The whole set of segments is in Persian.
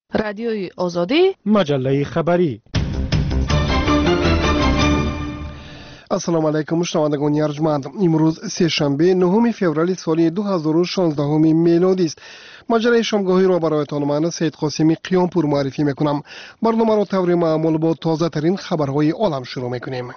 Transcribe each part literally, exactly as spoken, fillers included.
رادیوی آزادی، مجله خبری. السلام علیکم شنوندگان ارجمند. امروز سه شنبه نهم فوریه سال دو هزار و شانزده میلادی است. مجله شامگاهی را برایتان من سید قاسمی قیامپور معرفی میکنم. برنامه را طور معمول با تازه ترین خبرهای عالم شروع میکنیم.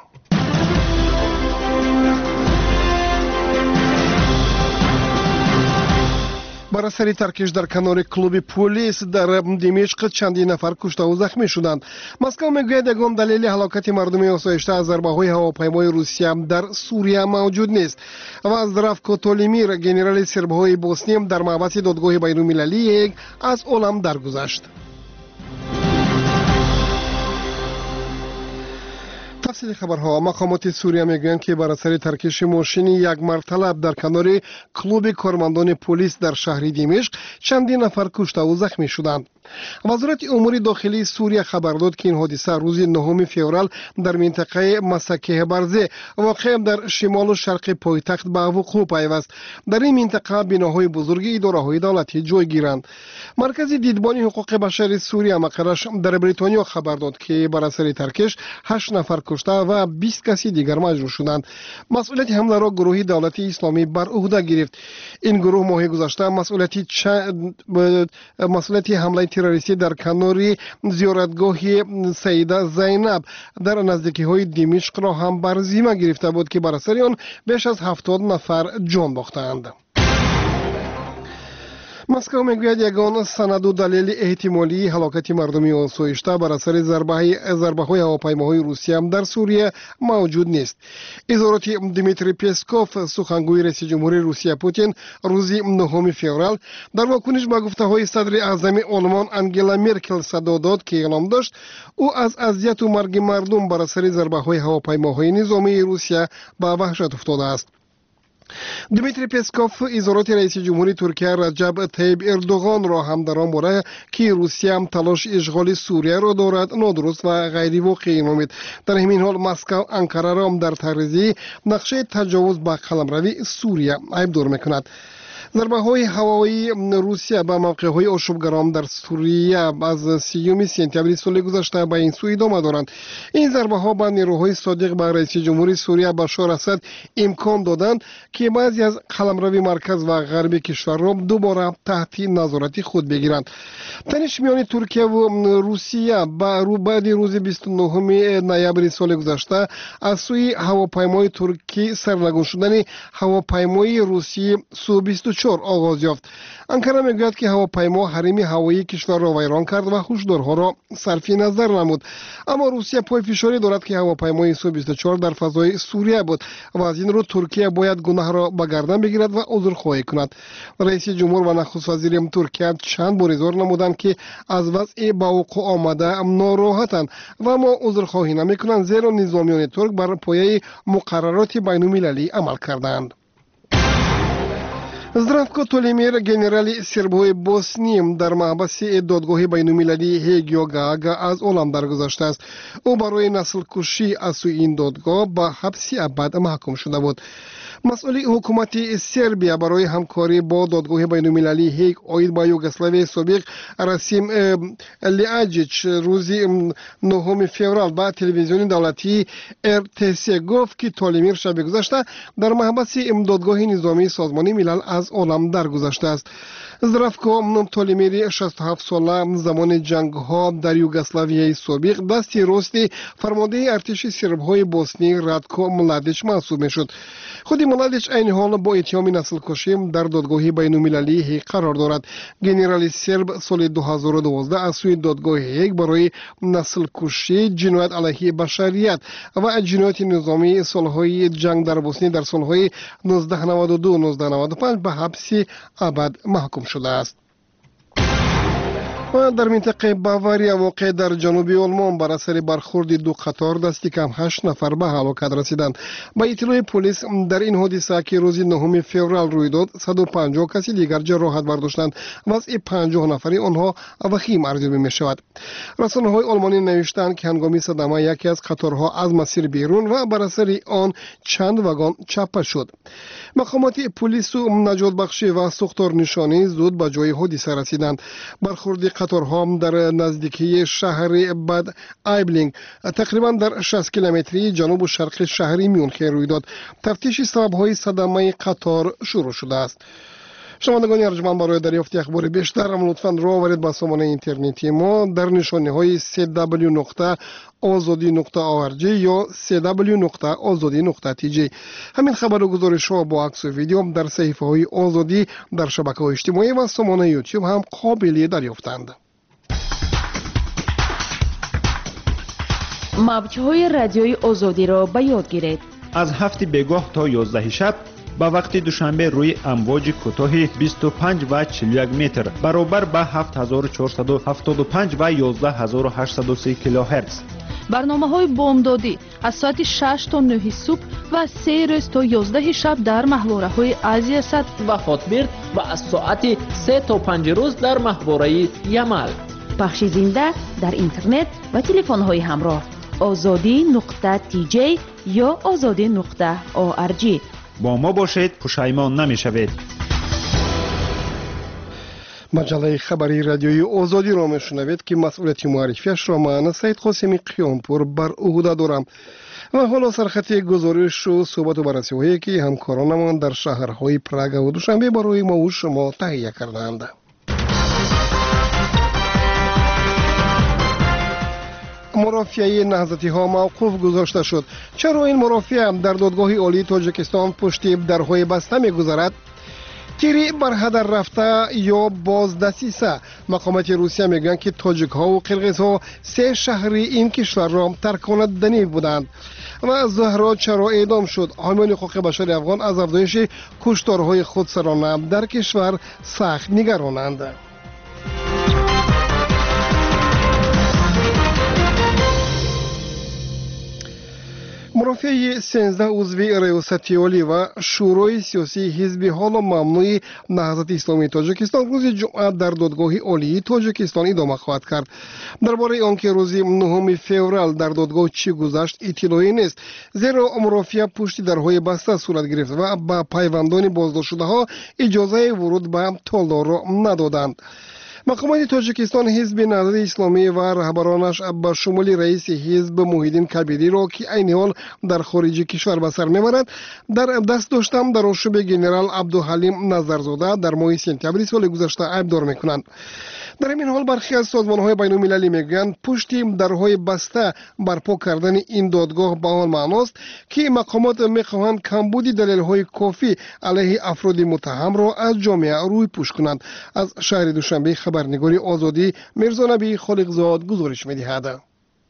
بر اثر ترکش در کنار کلوب پلیس در دمشق چندین نفر کشته و زخمی شدند. مسکو میگوید یگان دلیل هلاکت مردم آسایشته از ضربه‌های هواپیمای روسیه در سوریه موجود نیست و از درافکو تولیمیر ژنرال سربهای بوسنی در محبس دادگاه بین‌المللی از عالم درگذشت. تفصیل خبرها. مقامات سوریه میگویند که بر اثر ترکش ماشین یک مرتلب در کنار کلوب کارمندان پلیس در شهر دمشق چندین نفر کشته و زخمی شدند. وزارت امور داخلی سوریه خبر داد که این حادثه روز نهم فوریه در منطقه مسکه برزه واقع در شمال و شرق پایتخت به وقوع پیوست. در این منطقه بناهای بزرگ اداره‌های دولتی جای گیرند. مرکز دیدبانی حقوق بشر سوریه مقرش در بریتانیا خبر داد که بر اثر ترکش هشت نفر کشته و بیست کسی دیگر مجروح شدند. مسئولیت حمله را گروه دولتی اسلامی بر عهده گرفت. این گروه ماه گذشته مسئولیت چ... مسئولیت حمله تروریستی در کنار زیارتگاه سیده زینب در نزدیکی های دمشق را هم بر ذمه گرفته بود که بر اثر آن بیش از هفتاد نفر جان باختند. مسکو میگوید یگان سند و دلیل احتمالی هلاکت مردم آسایشته بر اثر ضربه‌های هواپیماهای روسیه در سوریه موجود نیست. اظهارات دیمیتری پسکوف سخنگوی رئیس جمهوری روسیه پوتین روز نهم فوریه در واکنش به گفته‌های صدر اعظم آلمان انگلا مرکل صدا داد که اعلام داشت او از اذیت و مرگ مردم بر اثر ضربه‌های هواپیماهای نظامی روسیه به وحشت افتاده است. دیمیتری پسکوف اظهارات رئیس جمهوری ترکیه رجب طیب اردوغان را هم در آن باره که روسیه هم تلاش اشغال سوریه را دارد نادرست و غیر واقعی نامید. در همین حال مسکو انقره را هم در تعرضی نقشه تجاوز به قلمروی سوریه عیبدار میکند. ضربه های هوایی روسیه به موقع های آشوبگران در سوریه از سیوم سپتامبر سال گذشته به این سو ادامه دارند. این ضربه ها به نیروهای صادق به رئیس جمهوری سوریه بشار اسد امکان دادند که بعضی از قلمرو مرکز و غرب کشور را دوباره تحت نظارت خود بگیرند. تنش میان ترکیه و روسیه بعد روز بیست و نهم نوامبر سال گذشته از سوی هواپیمای ترکی سرنگون شدن هواپیمای روسی سو بیست و چهار آغاز یافت. انکره میگوید که هواپیما حریم هوایی کشور را ویران کرد و هشدارها را صرف نظر نمود. اما روسیه پای فشاری دارد که هواپیمای سو بیست و چهار در فضای سوریه بود و از این رو ترکیه باید گناه را به گردن بگیرد و عذرخواهی کند. رئیس جمهور و نخست وزیر ترکیه چند بار اظهار نمودند که از وضع به وقوع آمده ناراحتند و ما عذرخواهی نمیکنند زیرا نظامیان ترک بر پایه مقررات بین‌المللی عمل کردند. زدرافکو تولیمیر ژنرال سربهای بوسنی در محبس دادگاه بین‌المللی هگ یا گاگ از عالم درگذشته است. او برای نسل کشی از سوی این دادگاه به حبس ابد محکوم شده بود. مسئول حکومت سربیا برای همکاری با دادگاه بین‌المللی هیگ عاید به یوگسلاوی سابق راسیم لیاجیچ روز نهم فوریه با تلویزیون دولتی ار تی سی گفت که تولیمیر شب گذشته در محبس دادگاه نظامی سازمان ملل از عالم درگذشته است. زدرافکو تولیمیر شصت و هفت ساله زمان جنگ ها در یوگسلاوی سابق دستی راستی فرمانده ارتش سربهای بوسنی رادکو ملادیچ محسوب میشد. خود ملادیچ این حال با اتهام نسل کشی در دادگاه بین‌المللی هیگ قرار دارد. ژنرال سرب سال دو هزار و دوازده از سوی دادگاه هیگ برای نسل کشی، جنایت علیه بشریت و جنایت نظامی سالهای جنگ در بوسنی در سالهای نوزده نود و دو نوزده نود و پنج به حبس ابد محکوم شده است. و در منطقه باواریا واقع در جنوبی آلمان بر اثر برخورد دو قطار دستی کم هشت نفر به هلاکت رسیدند. با اطلاع پلیس در این حادثه که روز نهم فوریه روی داد صد و پنجاه کسی دیگر جراحت برداشتند و از پنجاه نفری آنها وخیم ارزیابی می شود. رسانه‌های آلمانی نوشتند که هنگام صدمه یکی از قطارها از مسیر بیرون و بر اثر آن چند واگن چپه شد. مقامات پلیس و نجات بخشی و ساختار نشانی زود به جای حادثه رسیدند. برخورد قطارها در نزدیکی شهر بد ایبلینگ تقریبا در شصت کیلومتری جنوب و شرق شهر میونخ روی داد. تفتیش سبب‌های صدمه قطار شروع شده است. شنوندگان ارجمند، برای دریافت اخبار بیشتر لطفاً رو آورید به سامانه اینترنتی ما در نشانی های سی دبلیو نقطه آزادی نقطه او ار جی یا سی دبلیو نقطه آزادی نقطه تی جی. همین خبر و گزارش ها با عکس و ویدیو در صحیفه های آزادی در شبکه های اجتماعی و سامانه یوتیوب هم قابل دریافتند. موج‌های رادیوی آزادی را به یاد گیرید. از هفت بگاه تا یازده شب با وقت دوشنبه روی امواج کوتاه بیست و پنج و چهل و یک متر برابر با هفت هزار و چهارصد و هفتاد و پنج و یازده هزار و هشتصد و سه کیلوهرتز. برنامه‌های بامدادی از ساعت شش تا نه صبح و سه روز تا یازده شب در محوره‌های آسیا صد و خاطبرد و از ساعت سه تا پنج روز در محوره یمل. پخش زنده در اینترنت و تلفن‌های همراه آزادی نقطه تی جی یا آزادی نقطه او ار جی. با ما باشید، پشیمان نمی‌شوید. مجله خبری رادیوی آزادی را میشنوید که مسئولیت معرفیش را من سید قاسمی قیامپور بر عهده دارم. و حالا سرخط گزارش و صحبت و بررسی هایی که همکارانمان در شهرهای پراگ و دوشنبه برای ما و شما تهیه کردند. مرافعه نهضتی ها موقوف گذاشته شد. چرا این مرافعه در دادگاه عالی تاجیکستان پشت درهای بسته می‌گذرد؟ تیری بر هدر رفته یا بازدسیسه؟ مقامات روسیه میگن که تاجیک ها و قرقیز ها سه شهری این کشور را ترک کنندنی بودند. و زهرا چرا اعدام شد؟ حامیان حقوق بشر افغان از افزایش کشتارهای خودسرانه در کشور سخت نگرانند. مرافعه سیزده عضوی ریاست عالی و شورای سیاسی حزب حال ممنوع نهضت اسلامی تاجیکستان روز جمعه در دادگاه عالی تاجیکستان ادامه خواهد کرد. درباره آنکه روز نهم فوریه در دادگاه چی گذشت اطلاعی نیست، زیرا مرافعه پشت درهای بسته صورت گرفت و به پیوندان بازداشت شده ها اجازه ورود به تالار را ندادند. مقامات تاجیکستان حزب نهضت اسلامی و رهبرانش به شمول رئیس حزب محیدین کبیری را که عین حال در خارج کشور به سر میبرد در دست داشتم در آشوب گنرال عبدالحلیم نظرزاده در ماه سپتامبر سال گذشته ایبدار میکنند. در این حال برخی از سازمان‌های بین‌المللی میگویند پشت درهای بسته برپا کردن این دادگاه به آن معناست که مقامات میخواهند کمبود دلایل کافی علیه افراد متهم را از جامعه روی پوش کنند. از شهر دوشنبه خبرنگاری آزادی میرزا نبی خالقزاد گزارش می‌دهد.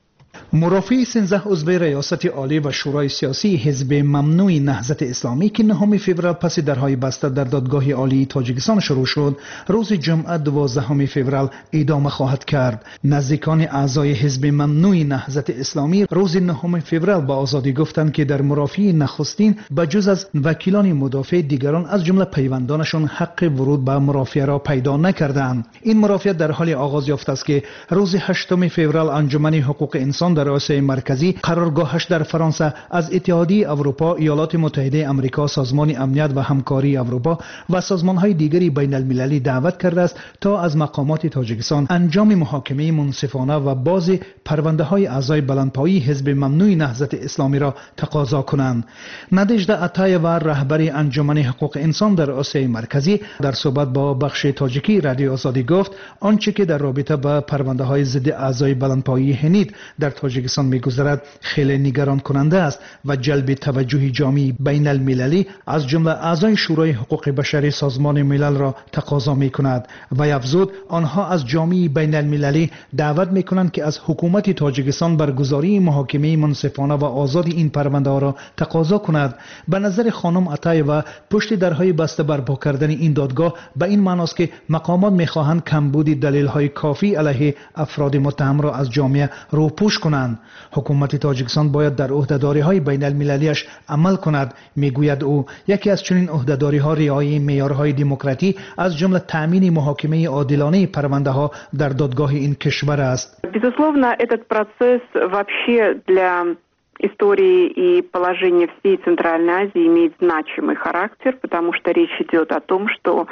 مرافع سیزده عضو ریاست عالی و شورای سیاسی حزب ممنوع نهضت اسلامی که نهم فوریه پس درهای بسته در دادگاه عالی تاجیکستان شروع شد، روز جمعه دوازدهم فوریه ادامه خواهد کرد. نزدیکان اعضای حزب ممنوع نهضت اسلامی روز نهم فوریه با آزادی گفتند که در مرافعه نخستین بجز از وکیلان مدافع دیگران از جمله پیوندانشان حق ورود به مرافعه را پیدا نکردند. این مرافعه در حال آغاز یافته است که روز هشتم فوریه انجمن حقوق انسان در آسیای مرکزی قرارگاهش در فرانسه از اتحادیه اروپا، ایالات متحده آمریکا، سازمان امنیت و همکاری اروپا و سازمان‌های دیگری بین المللی دعوت کرده است تا از مقامات تاجیکستان انجام محاکمه منصفانه و باز پرونده‌های اعضای بلندپایه حزب ممنوع نهضت اسلامی را تقاضا کنند. نادژدا عطایه و رهبر انجمن حقوق انسان در آسیای مرکزی در صحبت با بخش تاجیکی رادیو آزادی گفت آنچه که در رابطه با پرونده‌های ضد اعضای بلندپایه هنید در تاجیکستان می‌گذرد خیلی نگران کننده است و جلب توجه جامعه بین المللی از جمله اعضای شورای حقوق بشر سازمان ملل را تقاضا می‌کند و افزود آنها از جامعه بین المللی دعوت می‌کنند که از حکومت تاجیکستان برگزاری محاکمه منصفانه و آزاد این پرونده را تقاضا کند. به نظر خانم عطایه و پشت درهای بسته برپا کردن این دادگاه به این معنی است که مقامات می‌خواهند کمبود دلایل کافی علیه افراد متهم را از جامعه روپوش کنند. حکومت تاجیکستان باید در عهده‌داری‌های بین المللیش عمل کند. میگوید او یکی از چنین عهده‌داری‌ها رعایت معیارهای دموکراسی از جمله تأمین محاکمه عادلانه پرونده‌ها در دادگاه این کشور است. Безусловно, этот процесс вообще для истории и положения всей Центральной Азии имеет значимый характер, потому что речь идет о том, что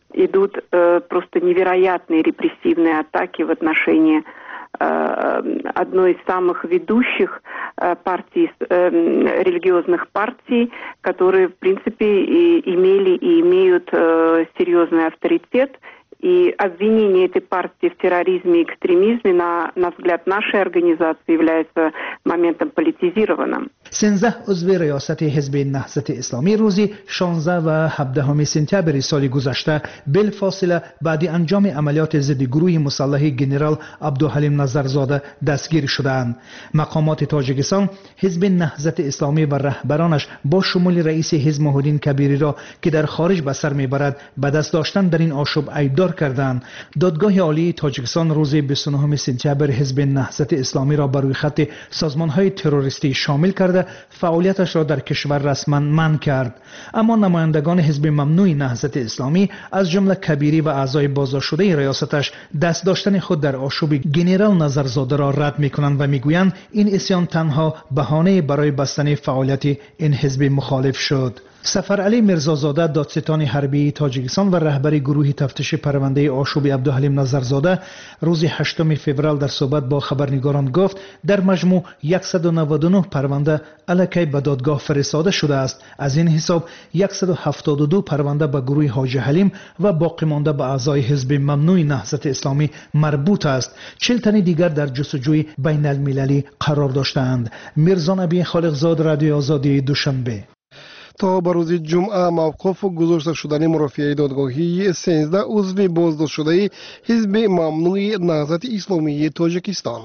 идут э, просто невероятные репрессивные атаки в отношении одной из самых ведущих партий, религиозных партий, которые, в принципе, и имели и имеют серьезный авторитет. И обвинение этой партии в терроризме и экстремизме, на, на взгляд нашей организации, является моментом политизированным. سیزده عضو ریاست حزب نهضت اسلامی روزی شانزده و هفده سپتامبر سال گذشته بالفاصله بعد انجام عملیات ضد گروه مسلح گنرال عبدالحلیم نظرزاده دستگیر شدند. مقامات تاجیکستان حزب نهضت اسلامی و رهبرانش با شمول رئیس حزب محمدین کبیری را که در خارج به سر میبرد به دست داشتن در این آشوب ایبدار کردند. دادگاه عالی تاجیکستان روز بیست و نه سپتامبر حزب نهضت اسلامی را بر روی خط سازمان‌های تروریستی شامل کرده فعالیتش را در کشور رسما منع کرد. اما نمایندگان حزب ممنوع نهضت اسلامی از جمله کبیری و اعضای بازداشت شده ریاستش دست داشتن خود در آشوب گنرال نظرزاده را رد می‌کنند و می‌گویند این عصیان تنها بهانه برای بستن فعالیت این حزب مخالف شد. سفر علی مرزازاده دادستان حربی تاجیکستان و رهبر گروه تفتیش پرونده آشوب عبدالحلیم نظرزاده روز هشتم فوریه در صحبت با خبرنگاران گفت در مجموع صد و نود و نه پرونده علیه به دادگاه فرستاده شده است. از این حساب صد و هفتاد و دو پرونده به گروه حاجی حلیم و باقی مانده به اعضای حزب ممنوع نهضت اسلامی مربوط است. چهل تن دیگر در جستجوی بین المللی قرار داشتند. میرزا نبی خالقزاد، رادیو آزادی، دوشنبه. تا به روز جمعه موقف گذاشته شدن مرافعه دادگاهی سیزده عضو بازداشت شده حزب ممنوع نهضت اسلامی تاجیکستان.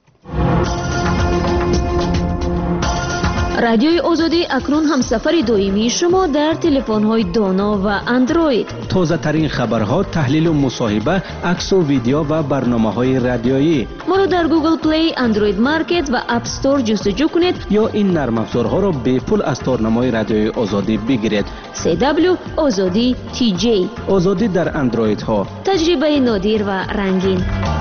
رادیوی آزادی اکنون هم سفر دویمی شما در تلفن‌های دانا و اندروید. تازه ترین خبرها، تحلیل و مصاحبه، عکس و ویدیو و برنامه‌های رادیویی. ما را در گوگل پلی، اندروید مارکت و اپ استور جستجو کنید یا این نرم افزارها را به پول از تارنمای رادیوی آزادی بگیرید. سی دبلیو آزادی تی جی. آزادی در اندروید ها. تجربه نادر و رنگین.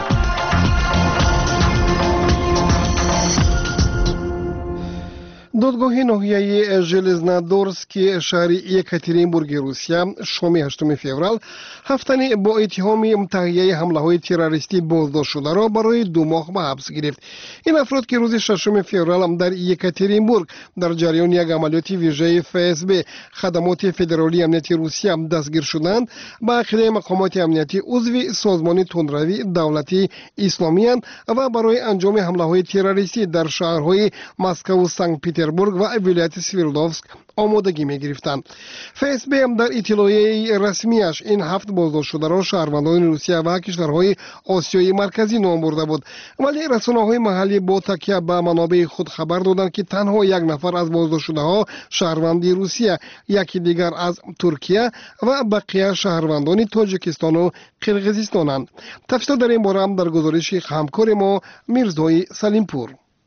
دادگاه ناحیه ژلزنودورسک شهر یکاترینبورگ روسیه شام هشتم فوریه هفتن با اتهام تهیه حمله‌های تروریستی بازداشت شده را برای دو ماه به حبس گرفت. این افراد که روز ششم فوریه در یکاترینبورگ در جریان یک عملیات ویژه اف اس بی خدمات فدرالی امنیتی روسیه دستگیر شدند، با عقیده مقامات امنیتی عضو سازمان تندروی دولتی اسلامی اند و برای انجام حمله‌های تروریستی در شهرهای مسکو و سنت پترزبورگ و ولایت سویردوفسک آمادگی می گرفتند. فیس بی در اطلاعیه رسمیش این هفت بازداشت شده را شهروندان روسیه و کشورهای آسیای مرکزی نام برده بود، ولی رسانه‌های محلی با تکیه به منابع خود خبر دادند که تنها یک نفر از بازداشت شده ها شهروندی روسیه، یکی دیگر از ترکیه و بقیه شهروندان تاجیکستان و قرقیزستانند. تفصیل در این باره هم در گزارش همکار ما میرزای سلیمپور.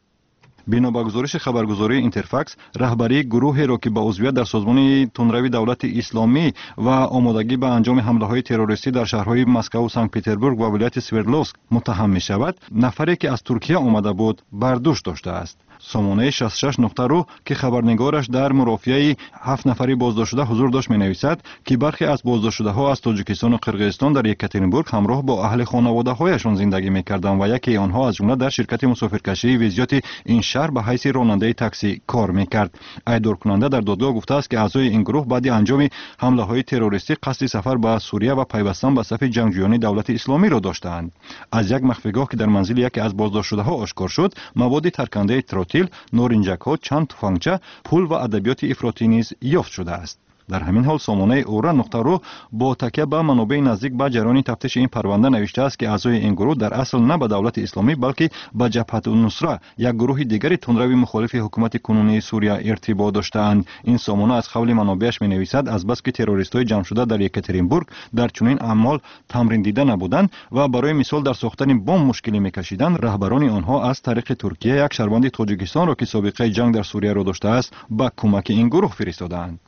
بنا به گزارش خبرگزاری اینترفکس، رهبری گروهی را که با عضویت در سازمان تندروی دولت اسلامی و آمادگی به انجام حمله‌های تروریستی در شهرهای مسکو و سنت پترزبورگ و ولایت سویردوفسک متهم می شود، نفری که از ترکیه آمده بود برداشت داشته است. سامانه شصت و شش نقطه رو که خبرنگارش در مرافعه هفت نفری بازداشت شده حضور داشت می نویسد که برخی از بازداشت شده ها از تاجیکستان و قرقیزستان در یکاترینبورگ همراه با اهل خانواده هایشان زندگی می کردند و یکی آنها از جمله در شرکت مسافرکشی ویزیات این شهر به حیث راننده تاکسی کار می کرد. ایدار کننده در دادگاه گفته است که اعضای این گروه بعد انجام حمله های تروریستی قصد سفر به سوریه و پیوستن به صف جنگجویان دولت اسلامی را داشتند. از یک مخفیگاه که در منزل یکی از بازداشت شده ها آشکار شد، مواد ترکننده تروتیل، نارنجک‌ها، چند تفنگچه، پول و ادبیات افراطی نیز یافت شده است. در همین حال سامانه اورا نقطه رو با تکیه به منابع نزدیک به جریان تفتیش این پرونده نوشته است که اعضای این گروه در اصل نه به دولت اسلامی بلکه به جبهت النصره، یک گروه دیگری تندروی مخالف حکومت کنونی سوریه ارتباط داشتند. این سامانه از قول منابعش می نویسد از بس که تروریست‌های جمع شده در یکاترینبورگ در چنین اعمال تمرین دیده نبودند و برای مثال در ساختن بمب مشکلی می‌کشیدند، رهبران آنها از طریق ترکیه یک شهروند تاجیکستان را که سابقه جنگ در سوریه را داشته است به کمک این گروه فرستادند.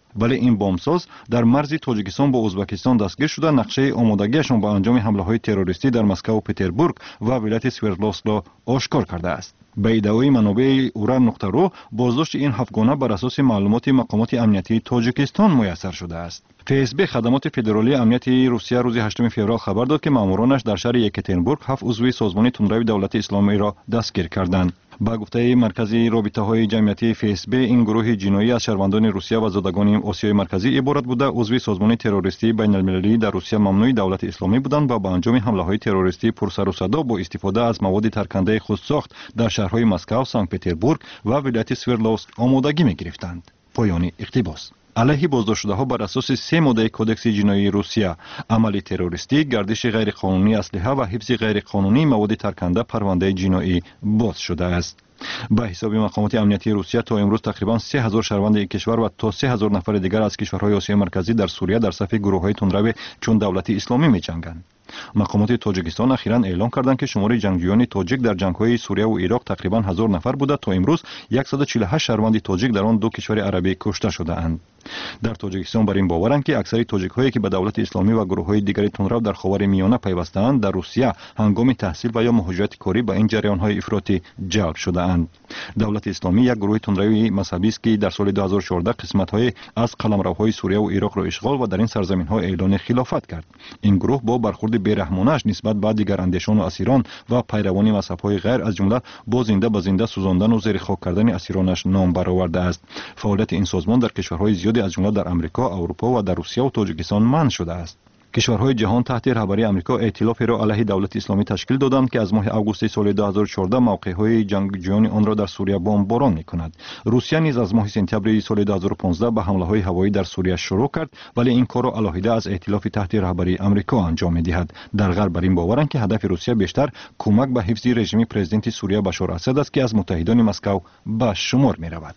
ولی این بمبساز در مرز تاجیکستان با ازبکستان دستگیر شده نقشه آمادگیشان با انجام حمله‌های تروریستی در مسکو و پتربورگ و ولایت سوردلوفسک را آشکار کرده است. به ادعای منابع اوران نقطه رو بازداشت این هفتگانه بر اساس معلومات مقامات امنیتی تاجیکستان میسر شده است. اف اس بی خدمات فدرالی امنیتی روسیه روز هشتم فوریه خبر داد که مامورانش در شهر یکاترینبورگ هفت عضو سازمان تندروی دولت اسلامی را دستگیر کردند. با گفته مرکزی رابطه‌های جمعیتی اف اس بی این گروه جنایی از شهروندان روسیه و زادگان آسیای مرکزی عبارت بوده عضو سازمان تروریستی بین‌المللی در روسیه ممنوع دولت اسلامی بودند و با انجام حمله‌های تروریستی پرسر و صدا با استفاده از مواد ترکنده خودساخت در شهرهای مسکو، سانت پتربورگ و ولایت سوردلوفسک آمادگی می‌گرفتند. پایان اقتباس. علیه بازداشت شده‌ها بر اساس سه ماده کدکس جنایی روسیه عمل تروریستی، گردش غیرقانونی اسلحه و حفظ غیرقانونی مواد ترکنده پرونده جنایی باز شده است. به حساب مقامات امنیتی روسیه تا امروز تقریبا سه هزار شهروند این کشور و تا سه هزار نفر دیگر از کشورهای آسیای مرکزی در سوریه در صف گروه‌های تندرو چون دولت اسلامی می‌جنگند. مقامات تاجیکستان اخیراً اعلام کردند که شمار جنگجویان تاجیک در جنگ‌های سوریه و عراق تقریباً هزار نفر بوده. تا امروز صد و چهل و هشت شهروند تاجیک در آن دو کشور عربی کشته شده‌اند. در تاجیکستان بر این باورند که اکثر تاجیک‌هایی که به دولت اسلامی و گروه‌های دیگر تندرو در خاورمیانه پیوسته‌اند در روسیه هنگام تحصیل و یا مهاجرت کاری به این جریان‌های افراطی جلب شده‌اند. دولت اسلامی یک گروه تندروی مذهبی است که در سال دو هزار و چهارده قسمت‌های از قلمروهای سوریه و عراق را اشغال و در این سرزمین‌ها اعلان خلافت کرد. این گروه با برخورد بی‌رحمانه‌اش نسبت به دیگر اندیشان و اسیران و پیروان مذهب‌های غیر از جمله با زنده به زنده سوزاندن و زیر خاک کردن اسیرانش نام برآورده است. فعالیت این سازمان در کشورهای زیادی از جمله در امریکا، اروپا و در روسیه و تاجیکستان منع شده است. کشورهای جهان تحت رهبری امریکا ائتلافی را علیه دولت اسلامی تشکیل دادند که از ماه آگوست سال دو هزار و چهارده موقع‌های جنگجویان آن را در سوریه بمباران می‌کند. روسیه نیز از ماه سپتامبر سال دو هزار و پانزده به حمله‌های هوایی در سوریه شروع کرد، ولی این کار را علیحده از ائتلاف تحت رهبری امریکا انجام می‌دهد. در غرب بر این باورند که هدف روسیه بیشتر کمک به حفظ رژیم پرزیدنت سوریه بشار اسد است که از متحدان مسکو به شمار می‌رود.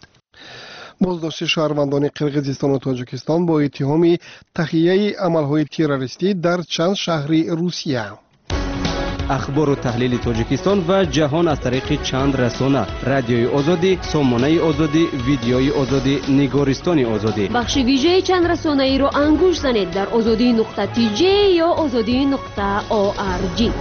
بازداشت شهروندان قرقیزستان و تاجیکستان با اتهام تخلیه عملهای تروریستی در چند شهری روسیه. اخبار و تحلیل تاجیکستان و جهان از طریق چند رسانه: رادیوی آزادی، سامانه آزادی، ویدیوی آزادی، نگارستان آزادی. بخش ویژه چند رسانه ای را انگوش زنید در آزادی نقطه تی جی یا آزادی نقطه او آر جی.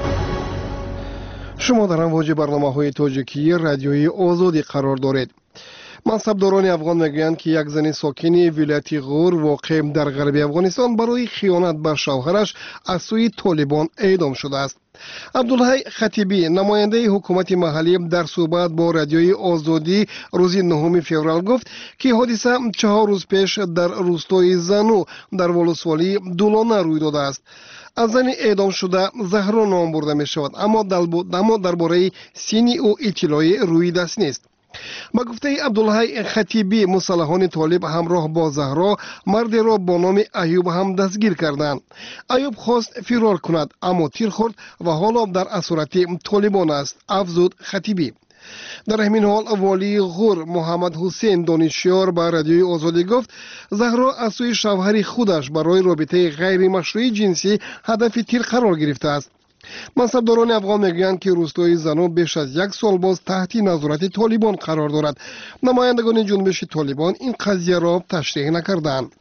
شما در امواج برنامه‌های تاجیکی رادیوی آزادی قرار دارید. منصبداران افغان میگویند که یک زن ساکن ولایت غور واقع در غرب افغانستان برای خیانت به شوهرش از سوی طالبان اعدام شده است. عبدالحی خطیبی نماینده حکومت محلی در صحبت با رادیوی آزادی روز نهم فوریه گفت که حادثه چهار روز پیش در روستای زنو در ولسوالی دولانه روی داده است. از زن اعدام شده زهرا نام برده می شود، اما درباره سین او اطلاعی روی دست نیست. با گفته عبدالحی خطیبی مسلحان طالب همراه با زهرا مردی را با نام ایوب هم دستگیر کردند. ایوب خواست فرار کند اما تیر خورد و حالا در اسارت طالبان است، افزود خطیبی. در همین حال والی غور محمد حسین دانشیار به رادیوی آزادی گفت زهرا از سوی شوهر خودش برای رابطه غیر مشروع جنسی هدف تیر قرار گرفته است. منصبداران افغان میگویند که روستای زنو بیش از یک سال باز تحت نظارت طالبان قرار دارد. نمایندگان جنبش طالبان این قضیه را تشریح نکردند.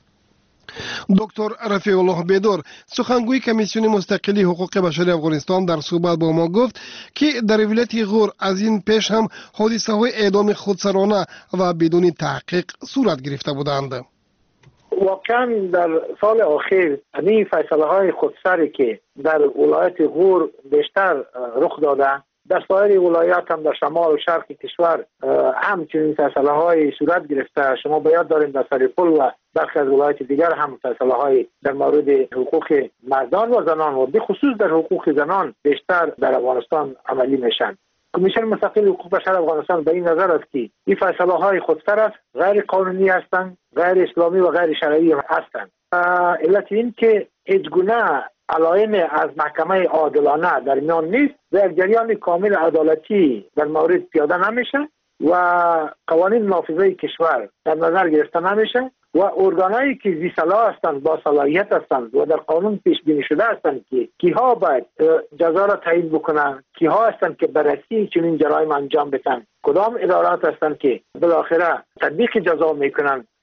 دکتر رفیع الله بیدار سخنگوی کمیسیون مستقلی حقوق بشر افغانستان در صحبت با ما گفت که در ولایت غور از این پیش هم حادثه های اعدام خودسرانه و بدون تحقیق صورت گرفته بودند. واقعا در سال اخیر این فیصله های خودسری که در ولایت غور بیشتر رخ داده، در سایر ولایات هم در شمال و شرق کشور همچنین فیصله های صورت گرفته. شما باید داریم در سریپل و برخی از ولایات دیگر هم فیصله های در مورد حقوق مردان و زنان و به خصوص در حقوق زنان بیشتر در افغانستان عملی میشن. کمیسیون مستقل حقوق بشر افغانستان به این نظر است که این فیصله های خودسر است، غیر قانونی هستند، غیر اسلامی و غیر شرعی هستند. علت این که هیچ گونه علائم از محکمه عادلانه در میان نیست و یک جریان کامل عدالتی در مورد پیاده نمیشه و قوانین نافذه کشور در نظر گرفته نمیشه و ارگانایی که ذی صلاح هستند، با صلاحیت هستند و در قانون پیش بینی شده هستند که کیها باید جزا را تعیین بکنند، کیها هستند که بررسی چنین جرایم انجام بدن، کدام ادارات هستند که بالاخره تطبیق جزا میکنند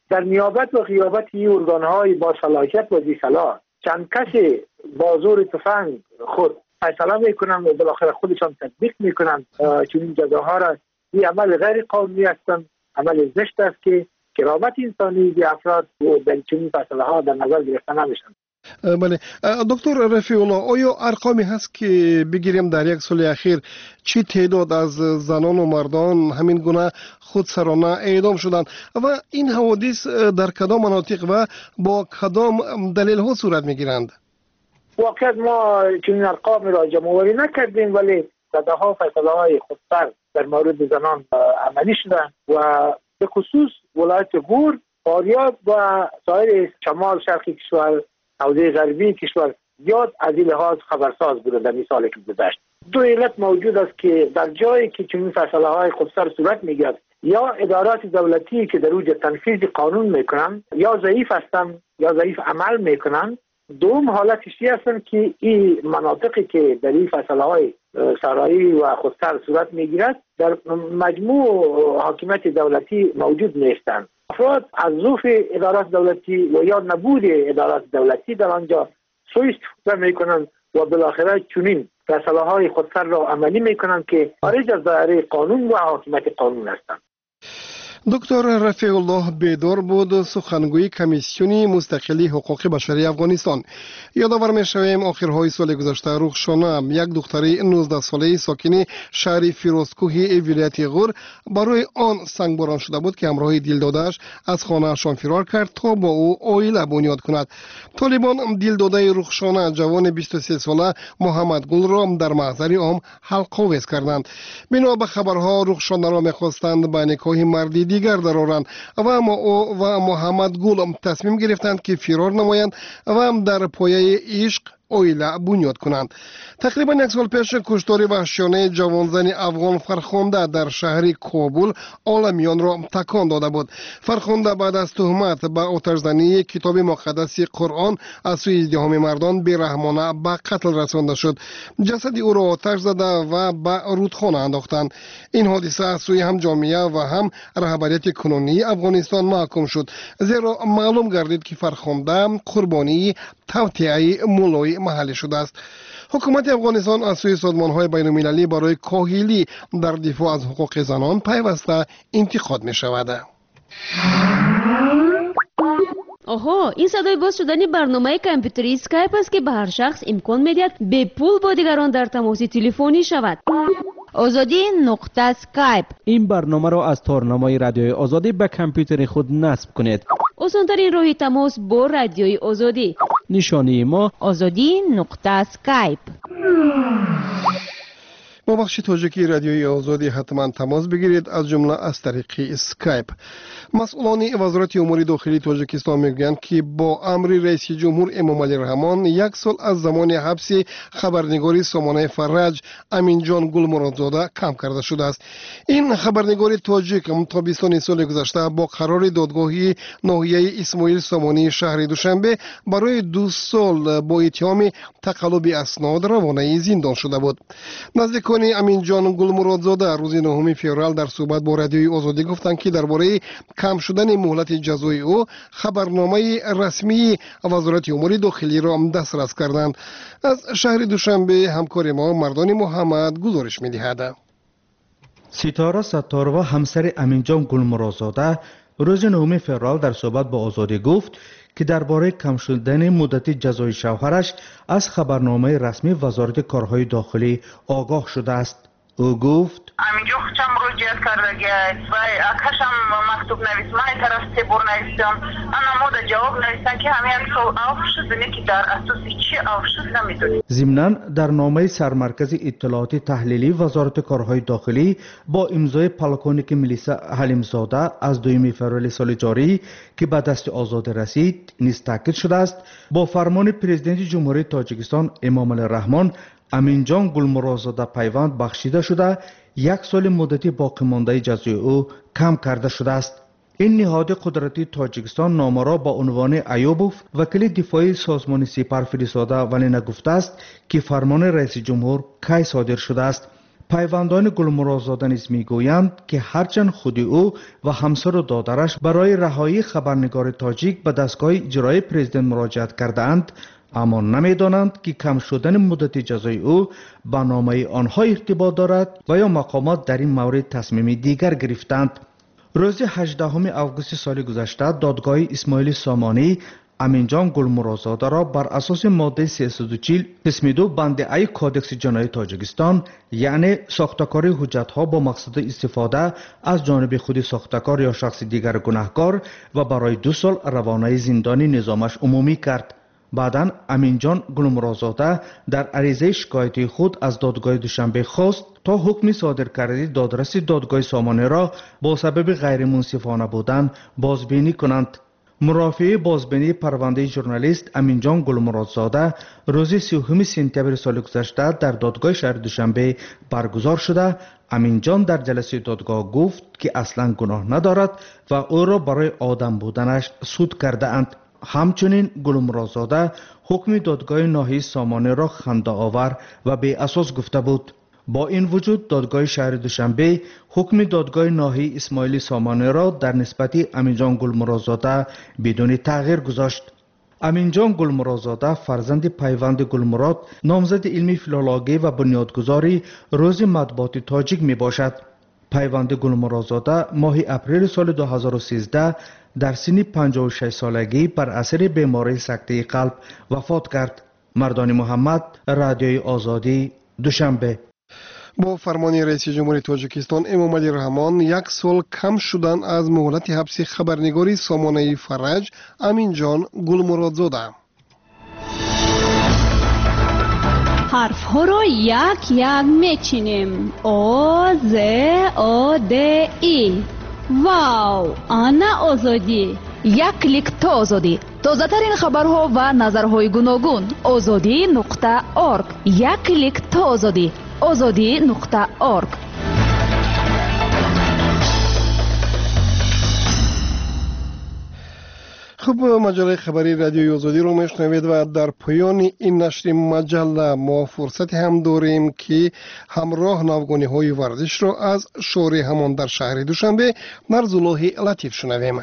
در نیابت و غیابت این ارگانهای با صلاحیت و ذی صلاح چند کسی با زور تفنگ خود فیصله میکنن و بالاخره خودشان تطبیق میکنن چون این جزاها را این عمل غیر قانونی هستند، عمل زشت است که کرامت انسانی به افراد و در چنین فیصله ها در نظر گرفته نمیشن. بله دکتر رفیع الله، آیا ارقامی هست که بگیریم در یک سال اخیر چی تعداد از زنان و مردان همین گونه خودسرانه اعدام شدند و این حوادث در کدام مناطق و با کدام دلیل ها صورت میگیرند؟ واقعا ما چنین ارقام را جمع‌آوری نکردیم، ولی صدها فیصله های خودسر در مورد زنان عملی شدند و به خصوص ولایت غور، فاریاب و سایر شمال شرقی کشور، حوزه غربی کشور زیاد از این لحاظ خبرساز بوده در این سالی که گذشت. دو علت موجود است که در جایی که چنین فیصله های خودسر صورت میگیرد یا ادارات دولتی که در اوج تنفیذ قانون میکنند یا ضعیف هستند یا ضعیف عمل میکنند. دوم حالتش هستند که این مناطقی که در این فیصله های سرایی و خودسر صورت میگیرد در مجموع حاکمیت دولتی موجود نیستند. افراد از ضعف ادارات دولتی و یا نبود ادارات دولتی در آنجا سوء استفاده میکنند و بالاخره چنین فیصله های خودسر را عملی میکنند که خارج از دایره قانون و حاکمیت قانون هستند. دکتر رفیع الله بیدار بود، سخنگوی کمیسیونی مستقلی حقوق بشری افغانستان. یادآور می‌شویم آخرهای سال گذشته رخشانه، یک دختری نوزده ساله ساکن شهر فیروزکوهی ولایت غور، برای آن سنگباران شده بود که همراه دلداده‌اش از خانه‌شان فرار کرد تا با او عائله بنیاد کند. طالبان دلداده رخشانه جوان بیست و سه ساله محمد گل را در محضر عام حلق آویز کردند. بنا به خبرها رخشانه را می‌خواستند به نکاح مردی دیگر درآورند و اما او و محمد گل تصمیم گرفتند که فرار نمایند و در پایه عشق عائله بنیاد کنند. تقریبا یک سال پیش کشتار وحشیانه جوانزن افغان فرخنده در شهر کابل عالمیان را تکان داده بود. فرخنده بعد از تهمت به آتش زنی کتاب مقدس قرآن از سوی ازدحام مردان بی‌رحمانه به قتل رسانده شد. جسد او را آتش زده و به رودخانه انداختند. این حادثه از سوی هم جامعه و هم رهبریت کنونی افغانستان محکوم شد، زیرا معلوم گردید که فرخنده قربانی توطئه مولای محلی شده است. حکومت افغانستان از سوی سازمان‌های بین‌المللی برای کاهلی در دفاع از حقوق زنان پیوسته انتقاد می‌شود. آها، این صدای باز شدن برنامه کامپیوتری اسکایپ است که به هر شخص امکان می‌دهد به پول با دیگران در تماس تلفنی شود. آزادی نقطه اسکایپ. این برنامه را از تارنمای رادیوی آزادی به کامپیوتر خود نصب کنید. آسان‌ترین راه تماس با رادیوی آزادی. نشانی ما آزادی نقطه اسکایپ. با بخش تاجیکی رادیوی آزادی حتما تماس بگیرید، از جمله از طریق اسکایپ. مسئولان وزارت امور داخلی تاجیکستان میگویند که با امر رئیس جمهور امام علی رحمان یک سال از زمان حبس خبرنگاری سامانه فرج امین جان گل مرادزاده کم کرده شده است. این خبرنگار تاجیک تابستان سال گذشته با قرار دادگاهی ناحیه اسماعیل سامانی شهر دوشنبه برای دو سال با اتهام تقلب اسناد روانه زندان شده بود. نزدیکان امین جان گل مرادزاده روز نهم فوریه در صحبت با رادیوی آزادی گفتند که درباره کم شدن مهلت جزای او خبرنامه رسمی وزارت امور داخلی را دسترس کردند. از شهر دوشنبه همکار ما مردان محمد گزارش می‌دهد. ستاره ستار و همسر امین جان گل مرادزاده روز نهم فوریه در صحبت با آزادی گفت که درباره کم شدن مدت جزای شوهرش از خبرنامه رسمی وزارت کارهای داخلی آگاه شده است. او گفت امین جان خودم مراجعه کرده گشت و اکشم مکتوب نویس من طرف سبور نویسم اما مود جواب نویسن که همه یک سال آف شده که در اساس چی آف شد نمیدونیم. ضمناً در نامه سرمرکز اطلاعات تحلیلی وزارت کارهای داخلی با امضای پلکانیک ملیسا حلیمزاده از دوم فوریه سال جاری که به دست آزاد رسید نیز تاکید شده است با فرمان پرزیدنت جمهوری تاجیکستان امام علی رحمان امین جان گل مرادزاده پیوند بخشیده شده یک سال مدتی باقی مانده جزای او کم کرده شده است. این نهاد قدرتی تاجیکستان نامه را با عنوان ایوبوف وکیل دفاعی سازمان سپر فرستاده ولی نگفته است که فرمان رئیس جمهور کی صادر شده است. پیوندان گلمرادزاده نیز میگویند که هرچند خود او و همسر و دادرش برای رهایی خبرنگار تاجیک به دستگاه اجرایی پرزیدنت مراجعت کردند، اما نمیدانند که کم شدن مدت جزای او با نامه آنها ارتباط دارد و یا مقامات در این مورد تصمیم دیگر گرفتند. روز هجدهم آگوست سال گذشته دادگاه اسماعیل سامانی امینجان گلمرادزاده را بر اساس ماده سیصد و چهل قسم دو بند ای کودکس جنایی تاجیکستان، یعنی ساختکاری حجت‌ها با مقصد استفاده از جانب خود ساختکار یا شخص دیگر گناهکار و برای دو سال روانه زندانی نظامش عمومی کرد. بعداً امینجان گلمرادزاده در عریضه شکایتی خود از دادگاه دوشنبه خواست تا حکم صادر کرده دادرس دادگاه سامانه را با سبب غیر منصفانه بودن بازبینی کنند. مرافع بازبینی پرونده ژورنالیست امینجان گلمرادزاده روز سیوم سپتامبر سال گذشته در دادگاه شهر دوشنبه برگزار شده. امینجان در جلسه دادگاه گفت که اصلا گناه ندارد و او را برای آدم بودنش سود کرده اند. همچنین گلمرادزاده حکم دادگاه ناحیه سامانه را خنده آور و بی اساس گفته بود. با این وجود دادگاه شهر دوشنبه حکم دادگاه ناحیه اسماعیل سامانه را در نسبت امینجان گلمرادزاده بدون تغییر گذاشت. امینجان گلمرادزاده فرزند پیوند گلمراد، نامزد علمی فیلولوژی و بنیادگذاری روز مطبوعات تاجیک می باشد. پیوند گلمرادزاده ماه اپریل سال دو هزار و سیزده در سن پنجاه و شش سالگی بر اثر بیماری سکته قلب وفات کرد. مردان محمد، رادیوی آزادی، دوشنبه. با فرمان رئیس جمهوری تاجیکستان امامعلی رحمان یک سال کم شدن از مهلت حبس خبرنگاری سامانه فرج امینجان گلمرادزاده. حرف ها را یک یک میچینیم. او ز او د ای. واو، آنا آزادی. یک کلیک تا آزادی. تازه ترین خبرها و نظرهای گوناگون. آزادی نقطه ارگ. یک کلیک تا آزادی. آزادی نقطه ارگ. خب، مجله خبری رادیوی آزادی رو میشنوید و در پایان این نشر مجله ما فرصت هم داریم که همراه ناوگانی های ورزش را از شوری همان در شهر دوشنبه نرزالله لطیف شنویم.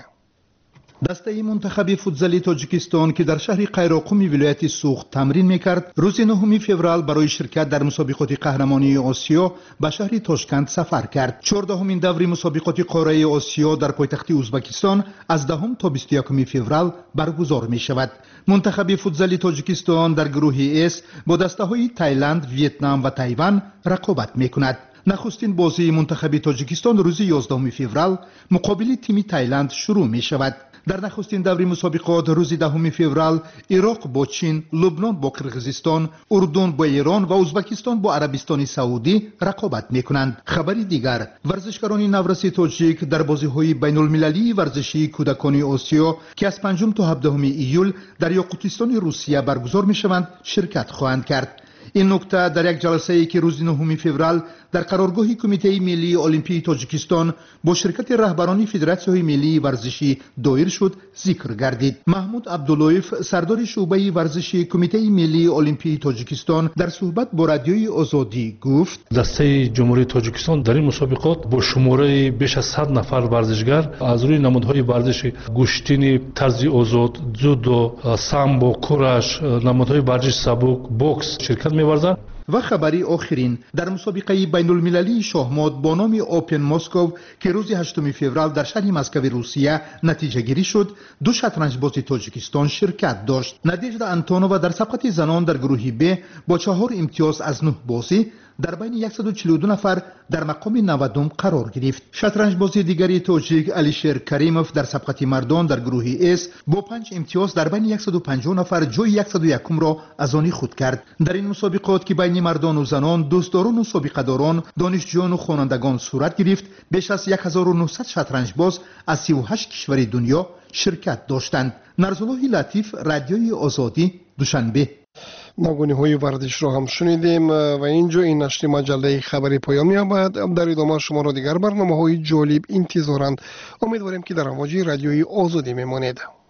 دسته منتخب فوتزالی تاجیکستان که در شهر قیراقوم ولایت سوخت تمرین میکرد، روز نهم فوریه برای شرکت در مسابقات قهرمانی آسیا به شهر تاشکند سفر کرد. چهاردهمین دوره مسابقات قاره آسیا در پایتخت ازبکستان از دهم تا بیست و یکم فوریه برگزار می شود. منتخب فوتزالی تاجیکستان در گروه اس با دسته های تایلند، ویتنام و تایوان رقابت می کند. نخستین بازی منتخب تاجیکستان روز یازدهم فوریه مقابل تیم تایلند شروع می شود. در نخستین دوره مسابقات روز دهم فوریه عراق با چین، لبنان با قرقیزستان، اردن با ایران و ازبکستان با عربستان سعودی رقابت می‌کنند. خبری دیگر، ورزشکاران نورس تاجیک در بازی‌های بین‌المللی ورزشی کودکان آسیا که از پنجم تا هفدهم ایول در یاقوتستان روسیه برگزار می‌شوند شرکت خواهند کرد. این نکته در یک جلسه ای که روز نهم فوریه در قرارگاه کمیته ملی المپی تاجیکستان با شرکت رهبران فدراسیون ملی ورزشی دایر شد ذکر گردید. محمود عبداللطیف سردار شعبه ورزشی کمیته ملی المپی تاجیکستان در صحبت با رادیوی آزادی گفت: دسته جمهوری تاجیکستان در این مسابقات با شماره بیش از صد نفر ورزشگر از روی نمادهای ورزش گوشتین، طرز آزاد، جودو، سامبو، کورش، نمادهای ورزش سبک، بوکس شرکت می‌ورزند. و خبری آخرین، در مسابقه بین المللی شاهمات با نام اوپن مسکو که روز هشتم فوریه در شهر مسکو روسیه نتیجه گیری شد، دو شطرنج باز تاجیکستان شرکت داشت. نادیژدا آنتونووا در سبقت زنان در گروه ب با چهار امتیاز از نه بازی در بین صد و چهل و دو نفر در مقام نودم قرار گرفت. شطرنج بازی دیگری تاجیک علیشیر کریموف در سبقت مردان در گروه اس با پنج امتیاز در بین صد و پنجاه نفر جای صد و یک را از آن خود کرد. در این مسابقات که بین مردان و زنان، دوستداران و سابقه‌داران، دانشجویان و خوانندگان صورت گرفت، بیش از هزار و نهصد شطرنج باز از سی و هشت کشور دنیا شرکت داشتند. نرزالله لطیف، رادیوی آزادی، دوشنبه. ناگونی های ورزش را هم شنیدیم و اینجا این نشر مجله خبری پایان می‌یابد. در ادامه شما را دیگر برنامه های جالب انتظارند. امیدواریم که در امواج رادیوی آزادی میمانید.